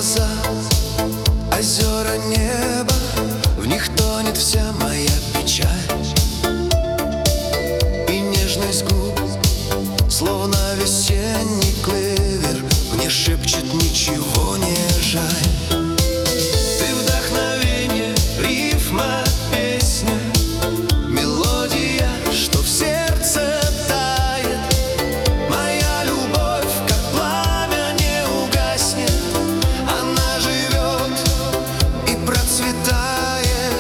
глаза, озера, небо, в них тонет вся моя печаль. И нежность губ, словно весенний клевер, мне шепчет: ничего не жаль. Ты вдохновение, рифма, песня, мелодия, что в сердце тает. Моя любовь, как пламя, не угаснет. Она живет и процветает.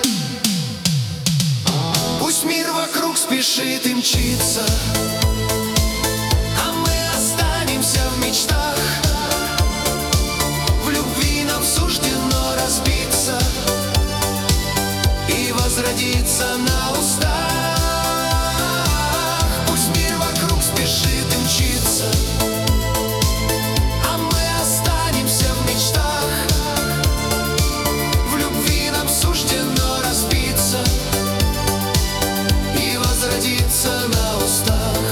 Пусть мир вокруг спешит и мчится, а мы останемся в мечтах. В любви нам суждено разбиться и возродиться на устах. Пусть мир вокруг спешит и мчится, а мы останемся в мечтах. В любви нам суждено разбиться и возродиться на устах.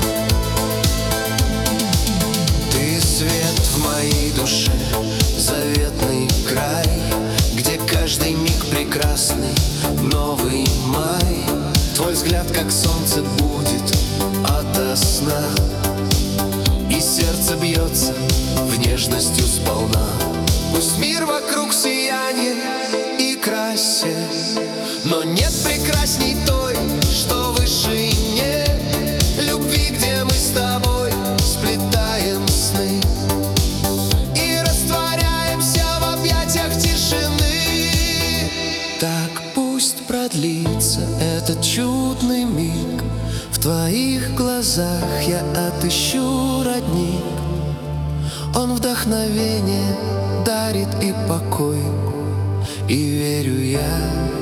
Ты свет в моей душе, заветный край, где каждый миг прекрасный, новый май. Твой взгляд, как солнце, будет ото сна, и сердце бьется в нежностью сполна. Пусть мир вокруг сияние и красе, но нет прекрасней той, что выше и нет. Любви, где мы с тобой сплетаем сны и растворяемся в объятиях тишины. Так пусть продлится этот чудный миг. В твоих глазах я отыщу родник. Он вдохновение дарит и покой, и верю я,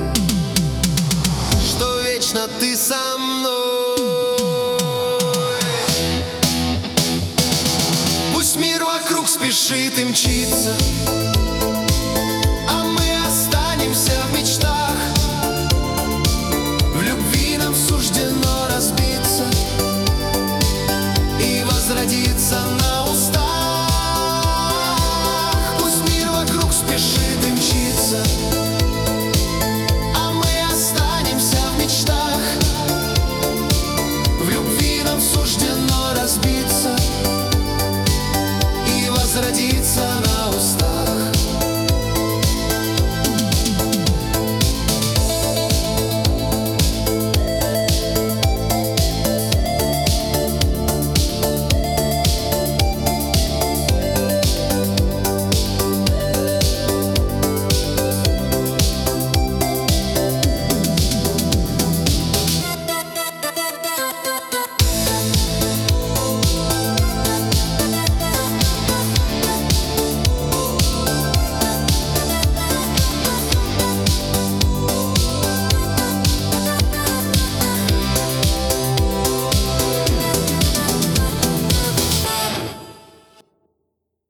что вечно ты со мной. Пусть мир вокруг спешит и мчится,